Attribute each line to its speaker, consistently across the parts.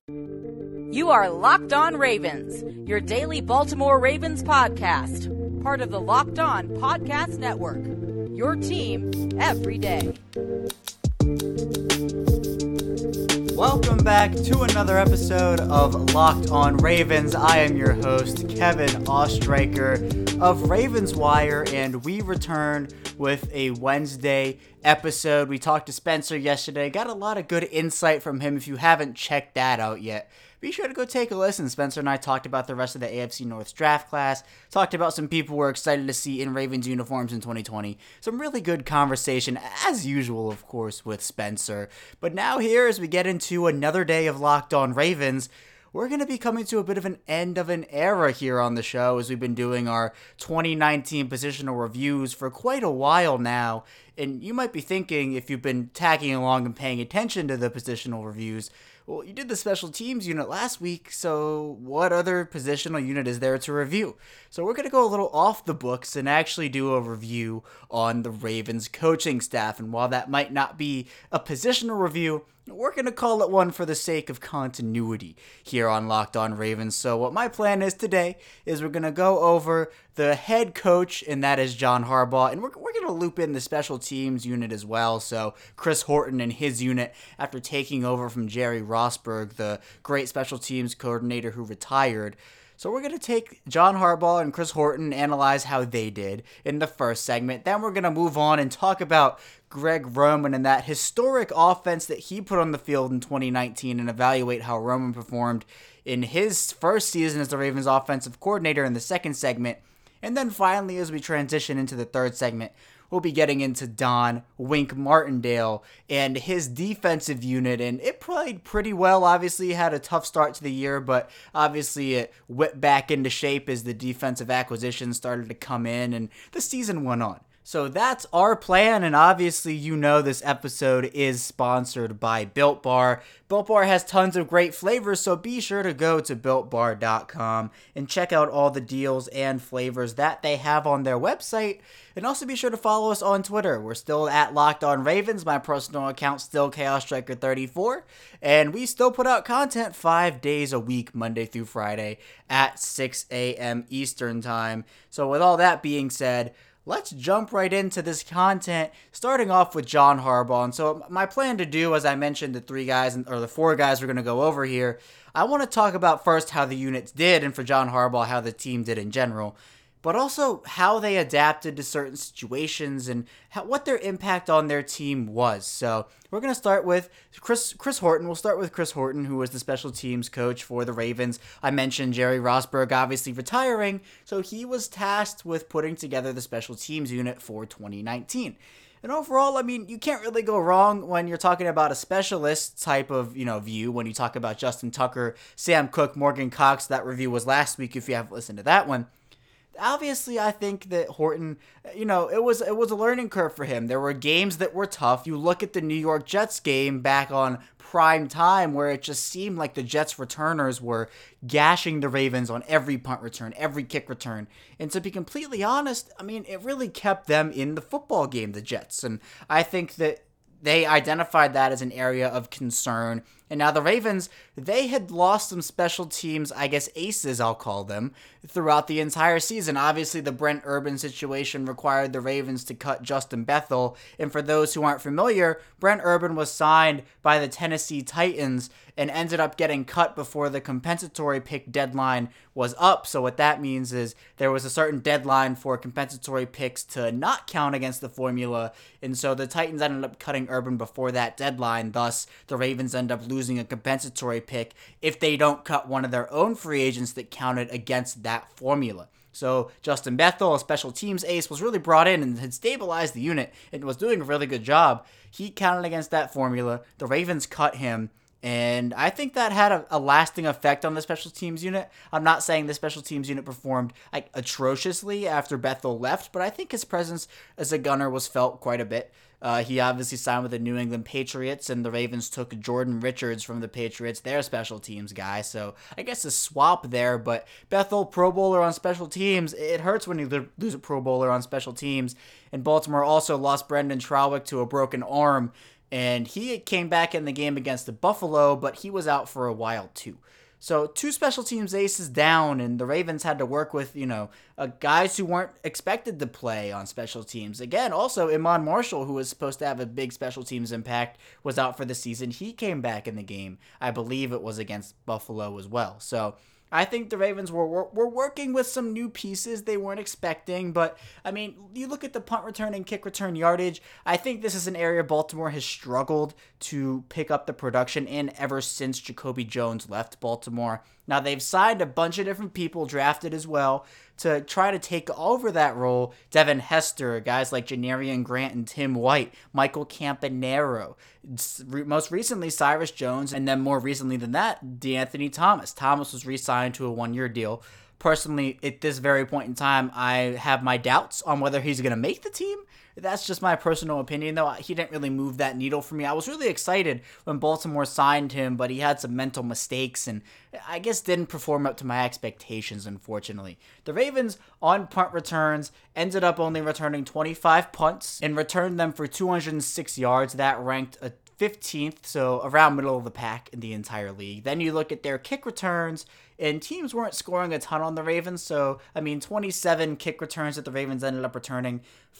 Speaker 1: You are Locked On Ravens, your daily Baltimore Ravens podcast, part of the Locked On Podcast Network, your team every day.
Speaker 2: Welcome back to another episode of Locked On Ravens. I am your host, Kevin Ostreicher of Ravens Wire, and we return with a Wednesday episode. We talked to Spencer yesterday, got a lot of good insight from him. If you haven't checked that out yet, be sure to go take a listen. Spencer and I talked about the rest of the AFC North draft class, talked about some people we're excited to see in Ravens uniforms in 2020. Some really good conversation, as usual, of course, with Spencer. But now here, as we get into another day of Locked On Ravens, we're going to be coming to a bit of an end of an era here on the show, as we've been doing our 2019 positional reviews for quite a while now. And you might be thinking, if you've been tagging along and paying attention to the positional reviews, well, you did the special teams unit last week, so what other positional unit is there to review? So we're going to go a little off the books and actually do a review on the Ravens coaching staff. And while that might not be a positional review, we're going to call it one for the sake of continuity here on Locked On Ravens. So what my plan is today is we're going to go over the head coach, and that is John Harbaugh, and we're going to loop in the special teams unit as well. So Chris Horton and his unit after taking over from Jerry Rosburg, the great special teams coordinator who retired. So we're going to take John Harbaugh and Chris Horton and analyze how they did in the first segment. Then we're going to move on and talk about Greg Roman and that historic offense that he put on the field in 2019 and evaluate how Roman performed in his first season as the Ravens offensive coordinator in the second segment. And then finally, as we transition into the third segment, we'll be getting into Don Wink Martindale and his defensive unit, and it played pretty well. Obviously, had a tough start to the year, but obviously it whipped back into shape as the defensive acquisitions started to come in, and the season went on. So that's our plan, and obviously you know this episode is sponsored by Built Bar. Built Bar has tons of great flavors, so be sure to go to BuiltBar.com and check out all the deals and flavors that they have on their website. And also be sure to follow us on Twitter. We're still at Locked On Ravens. My personal account still ChaosStriker34. And we still put out content 5 days a week, Monday through Friday at 6 a.m. Eastern Time. So with all that being said, let's jump right into this content, starting off with John Harbaugh. And so my plan to do, as I mentioned, the four guys we're going to go over here, I want to talk about first how the units did, and for John Harbaugh, how the team did in general, but also how they adapted to certain situations and what their impact on their team was. So we're going to start with Chris Horton. We'll start with Chris Horton, who was the special teams coach for the Ravens. I mentioned Jerry Rosburg obviously retiring, so he was tasked with putting together the special teams unit for 2019. And overall, I mean, you can't really go wrong when you're talking about a specialist type of, view. When you talk about Justin Tucker, Sam Cook, Morgan Cox, that review was last week if you haven't listened to that one. Obviously, I think that Horton, it was a learning curve for him. There were games that were tough. You look at the New York Jets game back on prime time where it just seemed like the Jets returners were gashing the Ravens on every punt return, every kick return. And to be completely honest, I mean, it really kept them in the football game, the Jets. And I think that they identified that as an area of concern. And now the Ravens, they had lost some special teams, I guess aces I'll call them, throughout the entire season. Obviously, the Brent Urban situation required the Ravens to cut Justin Bethel. And for those who aren't familiar, Brent Urban was signed by the Tennessee Titans and ended up getting cut before the compensatory pick deadline was up. So what that means is there was a certain deadline for compensatory picks to not count against the formula. And so the Titans ended up cutting Urban before that deadline. Thus, the Ravens end up losing a compensatory pick if they don't cut one of their own free agents that counted against that formula. So Justin Bethel, a special teams ace, was really brought in and had stabilized the unit and was doing a really good job. He counted against that formula. The Ravens cut him. And I think that had a lasting effect on the special teams unit. I'm not saying the special teams unit performed atrociously after Bethel left, but I think his presence as a gunner was felt quite a bit. He obviously signed with the New England Patriots, and the Ravens took Jordan Richards from the Patriots, their special teams guy. So I guess a swap there, but Bethel, Pro Bowler on special teams, it hurts when you lose a Pro Bowler on special teams. And Baltimore also lost Brendan Trawick to a broken arm. and he came back in the game against the Buffalo, but he was out for a while too. So 2 special teams aces down, and the Ravens had to work with, guys who weren't expected to play on special teams. Again, also, Iman Marshall, who was supposed to have a big special teams impact, was out for the season. He came back in the game. I believe it was against Buffalo as well. So I think the Ravens were working with some new pieces they weren't expecting, but, I mean, you look at the punt return and kick return yardage, I think this is an area Baltimore has struggled to pick up the production in ever since Jacoby Jones left Baltimore. Now, they've signed a bunch of different people, drafted as well, to try to take over that role. Devin Hester, guys like Janarian Grant and Tim White, Michael Campanaro, most recently Cyrus Jones, and then more recently than that, DeAnthony Thomas. Thomas was re-signed to a 1-year deal. Personally, at this very point in time, I have my doubts on whether he's going to make the team. That's just my personal opinion, though. He didn't really move that needle for me. I was really excited when Baltimore signed him, but he had some mental mistakes and I guess didn't perform up to my expectations, unfortunately. The Ravens, on punt returns, ended up only returning 25 punts and returned them for 206 yards. That ranked a 15th, so around middle of the pack in the entire league. Then you look at their kick returns, and teams weren't scoring a ton on the Ravens, so, 27 kick returns that the Ravens ended up returning,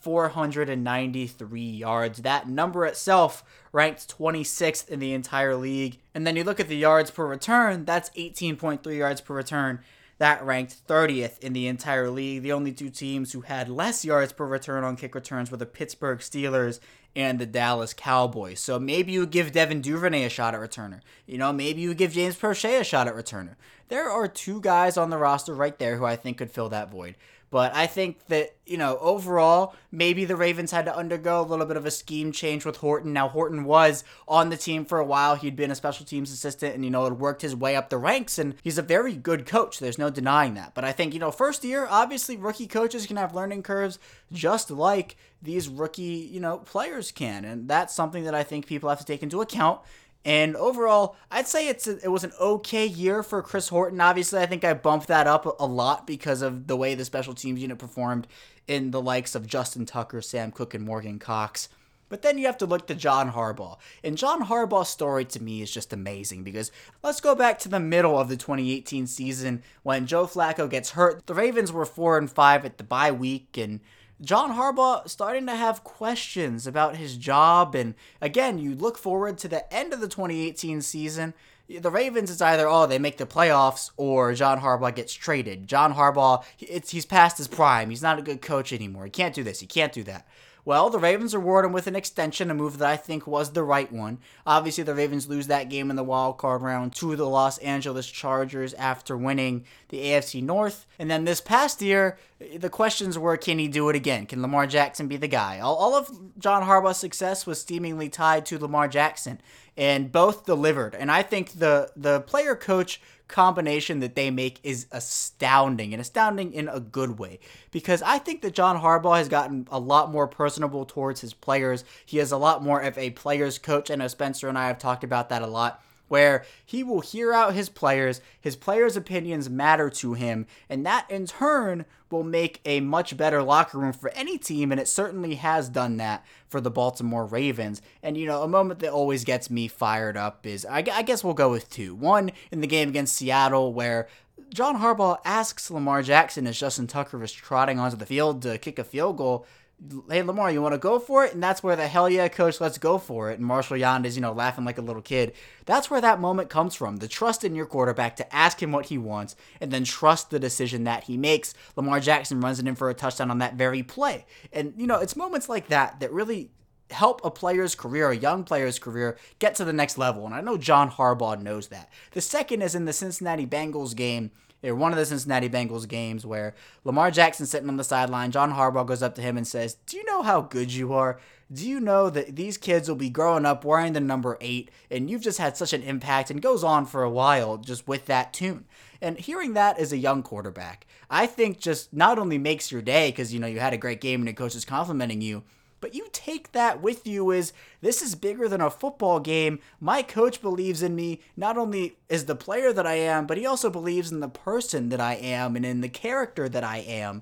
Speaker 2: 493 yards. That number itself ranked 26th in the entire league. And then you look at the yards per return, that's 18.3 yards per return. That ranked 30th in the entire league. The only 2 teams who had less yards per return on kick returns were the Pittsburgh Steelers and the Dallas Cowboys. So maybe you give Devin Duvernay a shot at returner. Maybe you give James Prochet a shot at returner. There are 2 guys on the roster right there who I think could fill that void. But I think that, overall, maybe the Ravens had to undergo a little bit of a scheme change with Horton. Now, Horton was on the team for a while. He'd been a special teams assistant and, had worked his way up the ranks. And he's a very good coach. There's no denying that. But I think, first year, obviously, rookie coaches can have learning curves just like these rookie, players can. And that's something that I think people have to take into account. And overall, I'd say it was an okay year for Chris Horton. Obviously, I think I bumped that up a lot because of the way the special teams unit performed in the likes of Justin Tucker, Sam Cook, and Morgan Cox. But then you have to look to John Harbaugh. And John Harbaugh's story to me is just amazing because let's go back to the middle of the 2018 season when Joe Flacco gets hurt. The Ravens were 4-5 at the bye week, and John Harbaugh starting to have questions about his job. And again, you look forward to the end of the 2018 season. The Ravens, it's either, they make the playoffs or John Harbaugh gets traded. John Harbaugh, he's past his prime. He's not a good coach anymore. He can't do this. He can't do that. Well, the Ravens reward him with an extension, a move that I think was the right one. Obviously, the Ravens lose that game in the wild card round to the Los Angeles Chargers after winning the AFC North. And then this past year, the questions were, can he do it again? Can Lamar Jackson be the guy? All of John Harbaugh's success was seemingly tied to Lamar Jackson, and both delivered. And I think the player-coach combination that they make is astounding, and astounding in a good way, because I think that John Harbaugh has gotten a lot more personable towards his players. He is a lot more of a player's coach. I know Spencer and I have talked about that a lot, where he will hear out his players' opinions matter to him, and that in turn will make a much better locker room for any team, and it certainly has done that for the Baltimore Ravens. And, a moment that always gets me fired up is, I guess we'll go with 2. One, in the game against Seattle, where John Harbaugh asks Lamar Jackson as Justin Tucker is trotting onto the field to kick a field goal, hey, Lamar, you want to go for it? And that's where the hell yeah, coach, let's go for it. And Marshall Yand is, laughing like a little kid. That's where that moment comes from. The trust in your quarterback to ask him what he wants and then trust the decision that he makes. Lamar Jackson runs it in for a touchdown on that very play. And, it's moments like that that really help a player's career, a young player's career, get to the next level. And I know John Harbaugh knows that. The second is in the Cincinnati Bengals game, one of the Cincinnati Bengals games where Lamar Jackson's sitting on the sideline. John Harbaugh goes up to him and says, do you know how good you are? Do you know that these kids will be growing up wearing the number 8 and you've just had such an impact, and goes on for a while just with that tune. And hearing that as a young quarterback, I think just not only makes your day because, you had a great game and the coach is complimenting you, but you take that with you as this is bigger than a football game. My coach believes in me, not only as the player that I am, but he also believes in the person that I am and in the character that I am.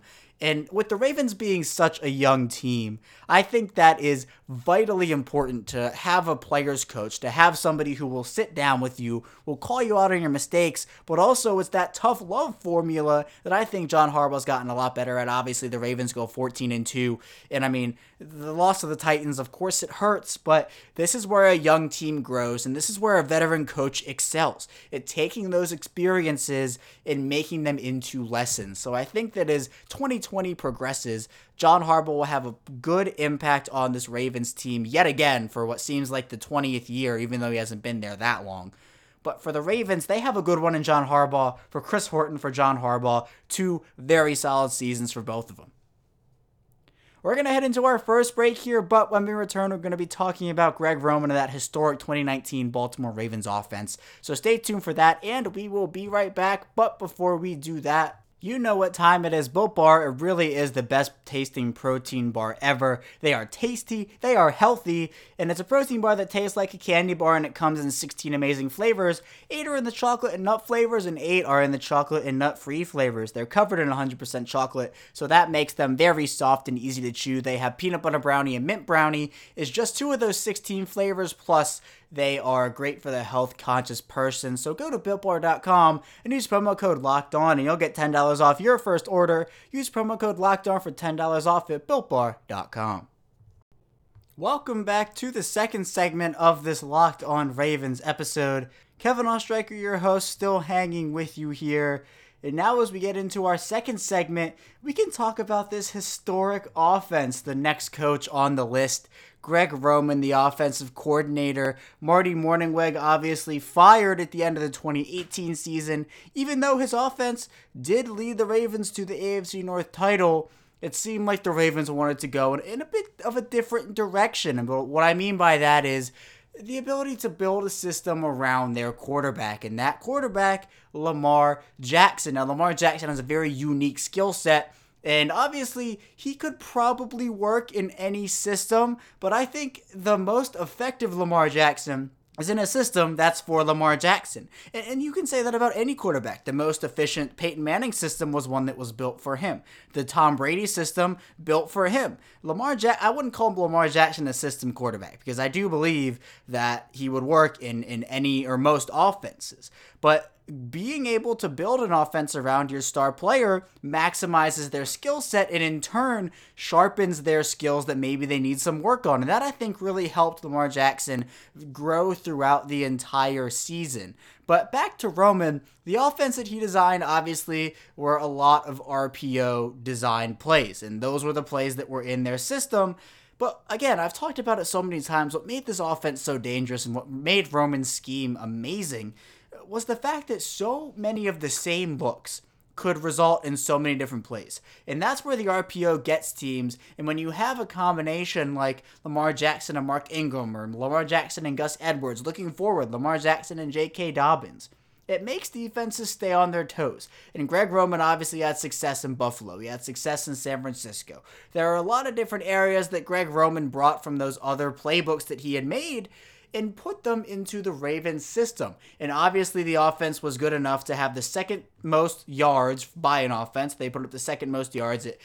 Speaker 2: And with the Ravens being such a young team, I think that is vitally important to have a player's coach, to have somebody who will sit down with you, will call you out on your mistakes, but also it's that tough love formula that I think John Harbaugh's gotten a lot better at. Obviously, the Ravens go 14-2, and I mean, the loss of the Titans, of course it hurts, but this is where a young team grows, and this is where a veteran coach excels at taking those experiences and making them into lessons. So I think that as 2020 progresses, John Harbaugh will have a good impact on this Ravens team yet again for what seems like the 20th year, even though he hasn't been there that long. But for the Ravens, they have a good one in John Harbaugh. For Chris Horton, for John Harbaugh, 2 very solid seasons for both of them. We're going to head into our first break here, but when we return, we're going to be talking about Greg Roman and that historic 2019 Baltimore Ravens offense. So stay tuned for that, and we will be right back. But before we do that, you know what time it is. Built Bar, it really is the best tasting protein bar ever. They are tasty, they are healthy, and it's a protein bar that tastes like a candy bar, and it comes in 16 amazing flavors. 8 are in the chocolate and nut flavors, and 8 are in the chocolate and nut-free flavors. They're covered in 100% chocolate, so that makes them very soft and easy to chew. They have peanut butter brownie and mint brownie. It's just 2 of those 16 flavors, plus they are great for the health-conscious person. So go to BuiltBar.com and use promo code LOCKEDON, and you'll get $10 off your first order. Use promo code LOCKEDON for $10 off at BuiltBar.com. Welcome back to the second segment of this Locked On Ravens episode. Kevin Oestreicher, your host, still hanging with you here. And now as we get into our second segment, we can talk about this historic offense, the next coach on the list, Greg Roman, the offensive coordinator. Marty Mornhinweg obviously fired at the end of the 2018 season. Even though his offense did lead the Ravens to the AFC North title, it seemed like the Ravens wanted to go in a bit of a different direction. And what I mean by that is the ability to build a system around their quarterback, and that quarterback, Lamar Jackson. Now, Lamar Jackson has a very unique skill set, and obviously, he could probably work in any system, but I think the most effective Lamar Jackson is in a system that's for Lamar Jackson. And you can say that about any quarterback. The most efficient Peyton Manning system was one that was built for him. The Tom Brady system, built for him. I wouldn't call Lamar Jackson a system quarterback, because I do believe that he would work in any or most offenses. But being able to build an offense around your star player maximizes their skill set, and in turn sharpens their skills that maybe they need some work on. And that, I think, really helped Lamar Jackson grow throughout the entire season. But back to Roman, the offense that he designed obviously were a lot of RPO designed plays, and those were the plays that were in their system. But again, I've talked about it so many times. What made this offense so dangerous and what made Roman's scheme amazing was the fact that so many of the same looks could result in so many different plays. And that's where the RPO gets teams. And when you have a combination like Lamar Jackson and Mark Ingram, or Lamar Jackson and Gus Edwards, looking forward, Lamar Jackson and J.K. Dobbins, it makes defenses stay on their toes. And Greg Roman obviously had success in Buffalo. He had success in San Francisco. There are a lot of different areas that Greg Roman brought from those other playbooks that he had made and put them into the Ravens system. And obviously the offense was good enough to have the second most yards by an offense. They put up the second most yards at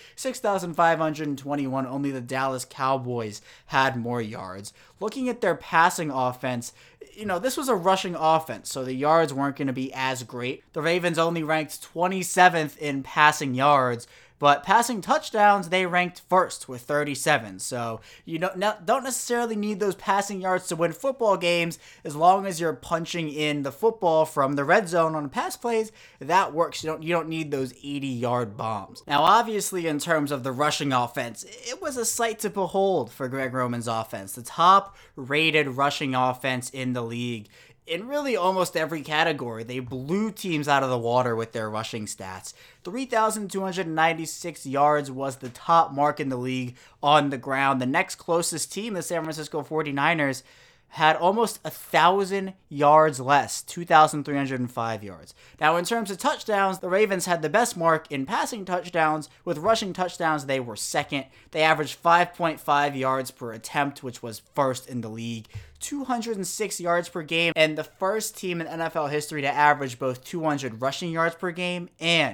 Speaker 2: 6,521. Only the Dallas Cowboys had more yards. Looking at their passing offense, this was a rushing offense, so the yards weren't going to be as great. The Ravens only ranked 27th in passing yards, but passing touchdowns, they ranked first with 37. So you don't necessarily need those passing yards to win football games. As long as you're punching in the football from the red zone on pass plays, that works. You don't need those 80-yard bombs. Now, obviously, in terms of the rushing offense, it was a sight to behold for Greg Roman's offense. The top-rated rushing offense in the league. In really almost every category, they blew teams out of the water with their rushing stats. 3,296 yards was the top mark in the league on the ground. The next closest team, the San Francisco 49ers, had almost 1,000 yards less, 2,305 yards. Now, in terms of touchdowns, the Ravens had the best mark in passing touchdowns. With rushing touchdowns, they were second. They averaged 5.5 yards per attempt, which was first in the league. 206 yards per game, and the first team in NFL history to average both 200 rushing yards per game and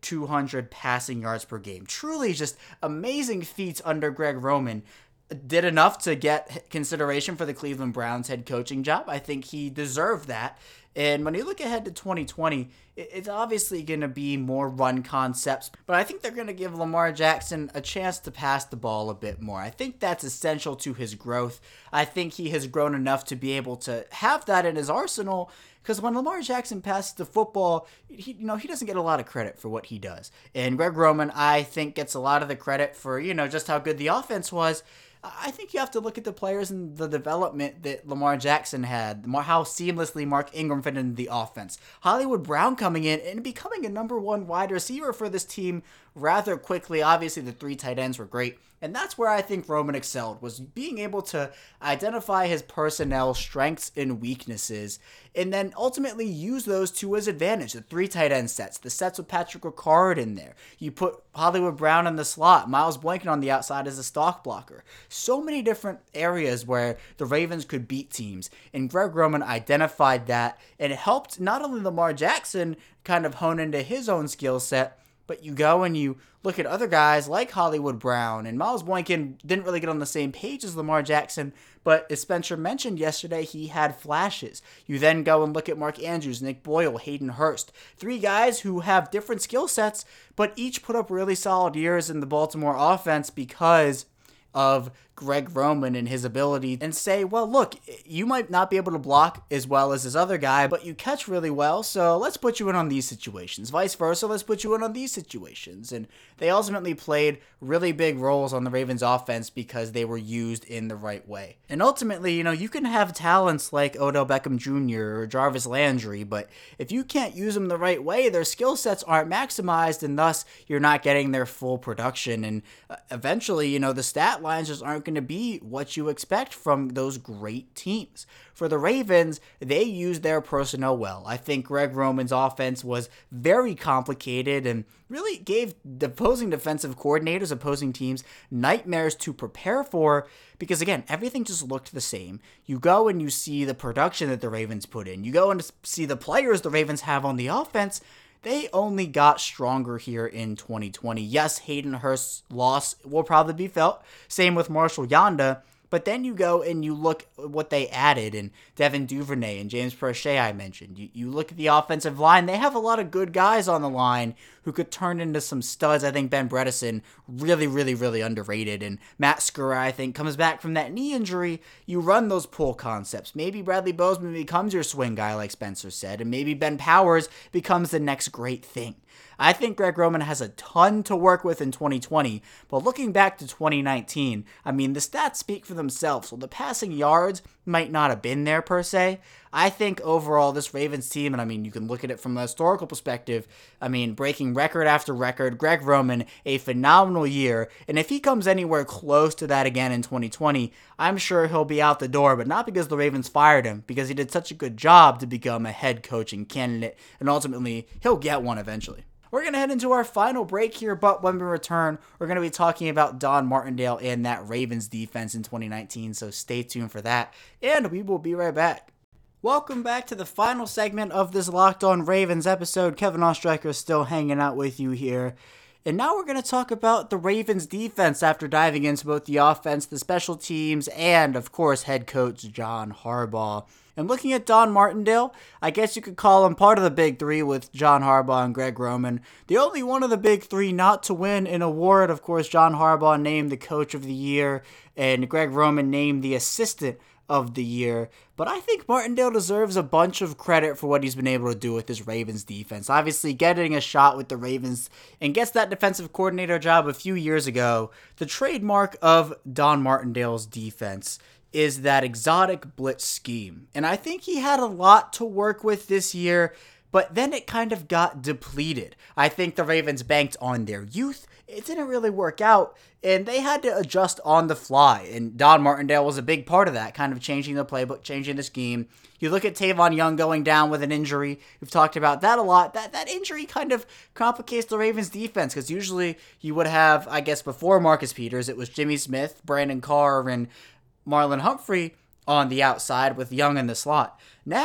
Speaker 2: 200 passing yards per game. Truly just amazing feats under Greg Roman. Did enough to get consideration for the Cleveland Browns head coaching job. I think he deserved that. And when you look ahead to 2020, it's obviously going to be more run concepts, but I think they're going to give Lamar Jackson a chance to pass the ball a bit more. I think that's essential to his growth. I think he has grown enough to be able to have that in his arsenal, because when Lamar Jackson passes the football, he doesn't get a lot of credit for what he does. And Greg Roman, I think, gets a lot of the credit for, just how good the offense was. I think you have to look at the players and the development that Lamar Jackson had, how seamlessly Mark Ingram fit into the offense. Hollywood Brown coming in and becoming a number one wide receiver for this team rather quickly. Obviously, the 3 tight ends were great. And that's where I think Roman excelled, was being able to identify his personnel strengths and weaknesses, and then ultimately use those to his advantage. The 3 tight end sets, the sets with Patrick Ricard in there. You put Hollywood Brown in the slot, Miles Boykin on the outside as a stock blocker. So many different areas where the Ravens could beat teams, and Greg Roman identified that, and it helped not only Lamar Jackson kind of hone into his own skill set, but you go and you look at other guys like Hollywood Brown, and Miles Boykin didn't really get on the same page as Lamar Jackson, but as Spencer mentioned yesterday, he had flashes. You then go and look at Mark Andrews, Nick Boyle, Hayden Hurst. 3 guys who have different skill sets, but each put up really solid years in the Baltimore offense because of Greg Roman and his ability, and say, well, look, you might not be able to block as well as this other guy, but you catch really well, so let's put you in on these situations. Vice versa, let's put you in on these situations. And they ultimately played really big roles on the Ravens offense because they were used in the right way. And ultimately, you can have talents like Odell Beckham Jr. or Jarvis Landry, but if you can't use them the right way, their skill sets aren't maximized, and thus you're not getting their full production. And eventually, the stat lines just aren't going to be what you expect from those great teams. For the Ravens, they used their personnel well. I think Greg Roman's offense was very complicated and really gave the opposing defensive coordinators, opposing teams, nightmares to prepare for, because again, everything just looked the same. You go and you see the production that the Ravens put in. You go and see the players the Ravens have on the offense. They only got stronger here in 2020. Yes, Hayden Hurst's loss will probably be felt. Same with Marshall Yanda. But then you go and you look at what they added, and Devin Duvernay and James Prochet I mentioned. You look at the offensive line. They have a lot of good guys on the line who could turn into some studs. I think Ben Bredesen, really, really, really underrated. And Matt Skura, I think, comes back from that knee injury. You run those pull concepts. Maybe Bradley Bozeman becomes your swing guy, like Spencer said. And maybe Ben Powers becomes the next great thing. I think Greg Roman has a ton to work with in 2020, but looking back to 2019, the stats speak for themselves. So the passing yards might not have been there per se. I think overall this Ravens team, and you can look at it from a historical perspective, breaking record after record, Greg Roman, a phenomenal year, and if he comes anywhere close to that again in 2020, I'm sure he'll be out the door, but not because the Ravens fired him, because he did such a good job to become a head coaching candidate, and ultimately, he'll get one eventually. We're going to head into our final break here, but when we return, we're going to be talking about Don Martindale and that Ravens defense in 2019, so stay tuned for that, and we will be right back. Welcome back to the final segment of this Locked On Ravens episode. Kevin Ostreicher is still hanging out with you here. And now we're going to talk about the Ravens defense after diving into both the offense, the special teams, and, of course, head coach John Harbaugh. And looking at Don Martindale, I guess you could call him part of the big 3 with John Harbaugh and Greg Roman. The only one of the big 3 not to win an award. Of course, John Harbaugh named the coach of the year, and Greg Roman named the assistant of the year. But I think Martindale deserves a bunch of credit for what he's been able to do with this Ravens defense. Obviously, getting a shot with the Ravens and gets that defensive coordinator job a few years ago. The trademark of Don Martindale's defense is that exotic blitz scheme. And I think he had a lot to work with this year, but then it kind of got depleted. I think the Ravens banked on their youth. It didn't really work out, and they had to adjust on the fly. And Don Martindale was a big part of that, kind of changing the playbook, changing the scheme. You look at Tavon Young going down with an injury. We've talked about that a lot. That injury kind of complicates the Ravens defense, because usually you would have, I guess before Marcus Peters, it was Jimmy Smith, Brandon Carr, and Marlon Humphrey on the outside with Young in the slot. Now,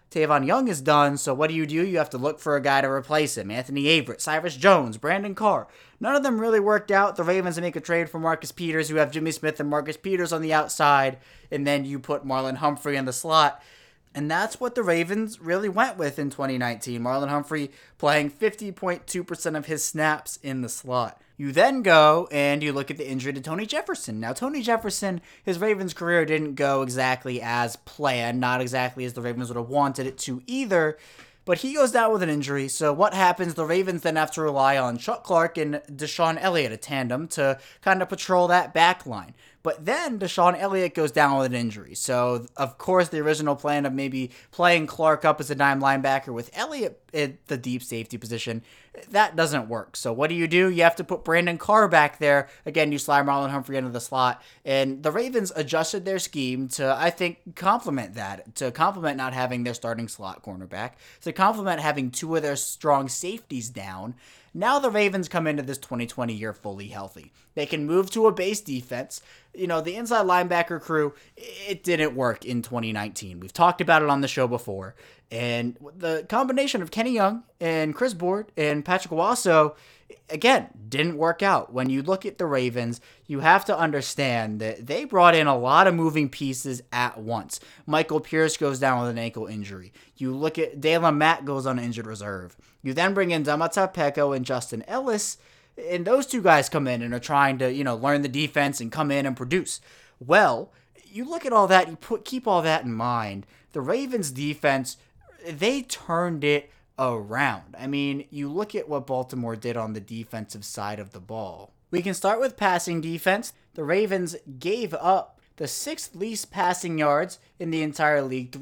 Speaker 2: Tavon Young is done, so what do? You have to look for a guy to replace him. Anthony Averett, Cyrus Jones, Brandon Carr. None of them really worked out. The Ravens make a trade for Marcus Peters. You have Jimmy Smith and Marcus Peters on the outside, and then you put Marlon Humphrey in the slot. And that's what the Ravens really went with in 2019. Marlon Humphrey playing 50.2% of his snaps in the slot. You then go and you look at the injury to Tony Jefferson. Now, Tony Jefferson, his Ravens career didn't go exactly as planned, not exactly as the Ravens would have wanted it to either. But he goes down with an injury, so what happens? The Ravens then have to rely on Chuck Clark and Deshaun Elliott, a tandem, to kind of patrol that back line. But then Deshaun Elliott goes down with an injury. So, of course, the original plan of maybe playing Clark up as a dime linebacker with Elliott in the deep safety position, that doesn't work. So what do? You have to put Brandon Carr back there. Again, you slide Marlon Humphrey into the slot. And the Ravens adjusted their scheme to, I think, complement that. To complement not having their starting slot cornerback. To complement having two of their strong safeties down. Now the Ravens come into this 2020 year fully healthy. They can move to a base defense. You know, the inside linebacker crew, it didn't work in 2019. We've talked about it on the show before. And the combination of Kenny Young and Chris Board and Patrick Owasso, again, didn't work out. When you look at the Ravens, you have to understand that they brought in a lot of moving pieces at once. Michael Pierce goes down with an ankle injury. You look at Dalen Mack goes on injured reserve. You then bring in Domata Peko and Justin Ellis, and those two guys come in and are trying to, learn the defense and come in and produce. Well, you look at all that, keep all that in mind. The Ravens defense, they turned it around. I mean, you look at what Baltimore did on the defensive side of the ball. We can start with passing defense. The Ravens gave up the sixth least passing yards in the entire league,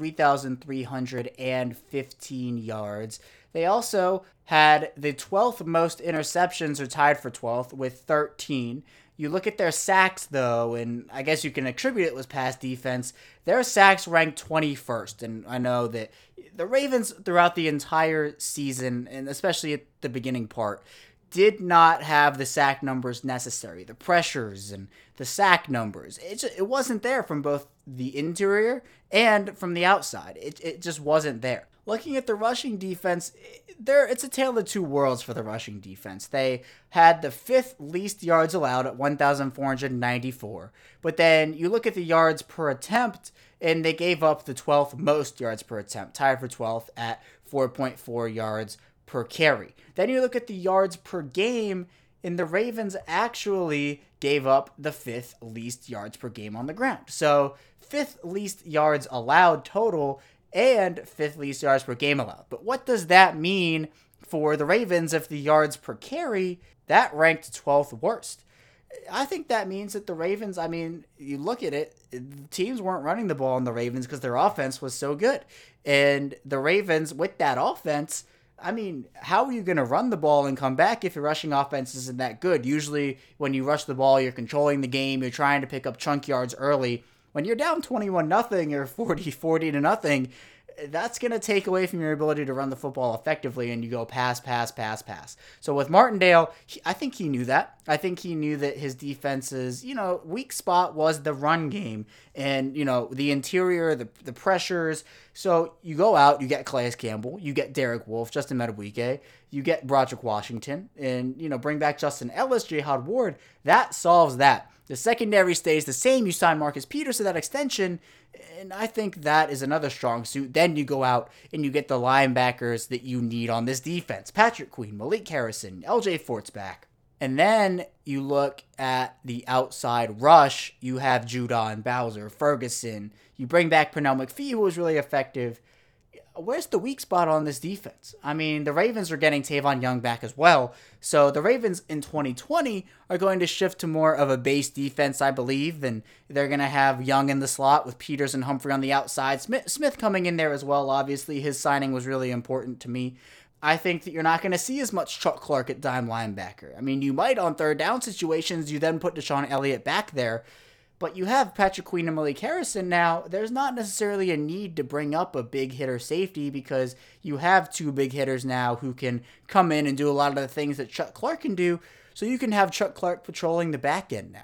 Speaker 2: 3,315 yards. They also had the 12th most interceptions, or tied for 12th with 13. You look at their sacks, though, and I guess you can attribute it with pass defense. Their sacks ranked 21st, and I know that the Ravens throughout the entire season, and especially at the beginning part, did not have the sack numbers necessary. The pressures and the sack numbers, it wasn't there from both the interior and from the outside. It just wasn't there. Looking at the rushing defense, it's a tale of two worlds for the rushing defense. They had the fifth least yards allowed at 1,494. But then you look at the yards per attempt, and they gave up the 12th most yards per attempt, tied for 12th at 4.4 yards per carry. Then you look at the yards per game, and the Ravens actually gave up the fifth least yards per game on the ground. So fifth least yards allowed total, and fifth least yards per game allowed. But what does that mean for the Ravens if the yards per carry, that ranked 12th worst? I think that means that the Ravens, you look at it, teams weren't running the ball on the Ravens because their offense was so good. And the Ravens, with that offense, how are you going to run the ball and come back if your rushing offense isn't that good? Usually when you rush the ball, you're controlling the game, you're trying to pick up chunk yards early. When you're down 21-0 or 40-0, that's going to take away from your ability to run the football effectively, and you go pass. So with Martindale, I think he knew that. I think he knew that his defense's, weak spot was the run game and, the interior, the pressures. So you go out, you get Calais Campbell, you get Derek Wolfe, Justin Madubuike, you get Broderick Washington, and, bring back Justin Ellis, Jihad Ward. That solves that. The secondary stays the same. You sign Marcus Peters to that extension, and I think that is another strong suit. Then you go out and you get the linebackers that you need on this defense. Patrick Queen, Malik Harrison, LJ Fort's back. And then you look at the outside rush. You have Judon, Bowser, Ferguson. You bring back Pernell McPhee, who was really effective. Where's the weak spot on this defense? The Ravens are getting Tavon Young back as well. So the Ravens in 2020 are going to shift to more of a base defense, I believe. And they're going to have Young in the slot with Peters and Humphrey on the outside. Smith coming in there as well. Obviously, his signing was really important to me. I think that you're not going to see as much Chuck Clark at dime linebacker. You might on third down situations. You then put Deshaun Elliott back there. But you have Patrick Queen and Malik Harrison now. There's not necessarily a need to bring up a big hitter safety because you have two big hitters now who can come in and do a lot of the things that Chuck Clark can do. So you can have Chuck Clark patrolling the back end now.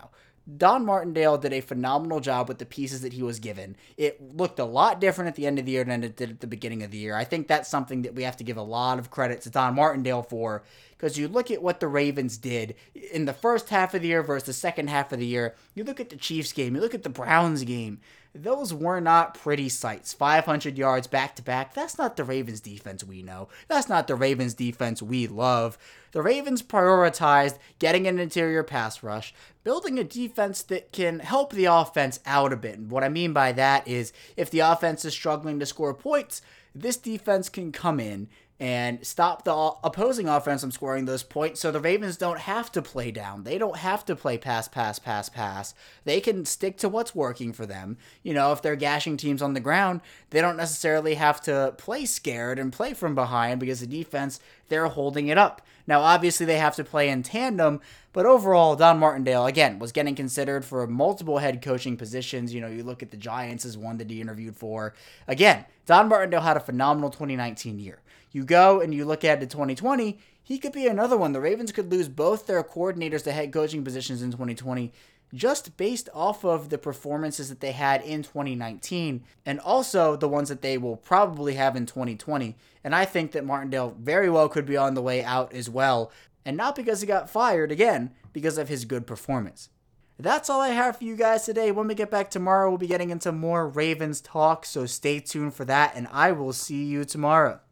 Speaker 2: Don Martindale did a phenomenal job with the pieces that he was given. It looked a lot different at the end of the year than it did at the beginning of the year. I think that's something that we have to give a lot of credit to Don Martindale for, because you look at what the Ravens did in the first half of the year versus the second half of the year. You look at the Chiefs game, you look at the Browns game. Those were not pretty sights. 500 yards back-to-back. That's not the Ravens defense we know. That's not the Ravens defense we love. The Ravens prioritized getting an interior pass rush, building a defense that can help the offense out a bit. And what I mean by that is if the offense is struggling to score points, this defense can come in and stop the opposing offense from scoring those points, so the Ravens don't have to play down. They don't have to play pass. They can stick to what's working for them. If they're gashing teams on the ground, they don't necessarily have to play scared and play from behind because the defense, they're holding it up. Now, obviously, they have to play in tandem, but overall, Don Martindale, again, was getting considered for multiple head coaching positions. You look at the Giants as one that he interviewed for. Again, Don Martindale had a phenomenal 2019 year. You go and you look at the 2020, he could be another one. The Ravens could lose both their coordinators to head coaching positions in 2020 just based off of the performances that they had in 2019 and also the ones that they will probably have in 2020. And I think that Martindale very well could be on the way out as well. And not because he got fired, again, because of his good performance. That's all I have for you guys today. When we get back tomorrow, we'll be getting into more Ravens talk, so stay tuned for that, and I will see you tomorrow.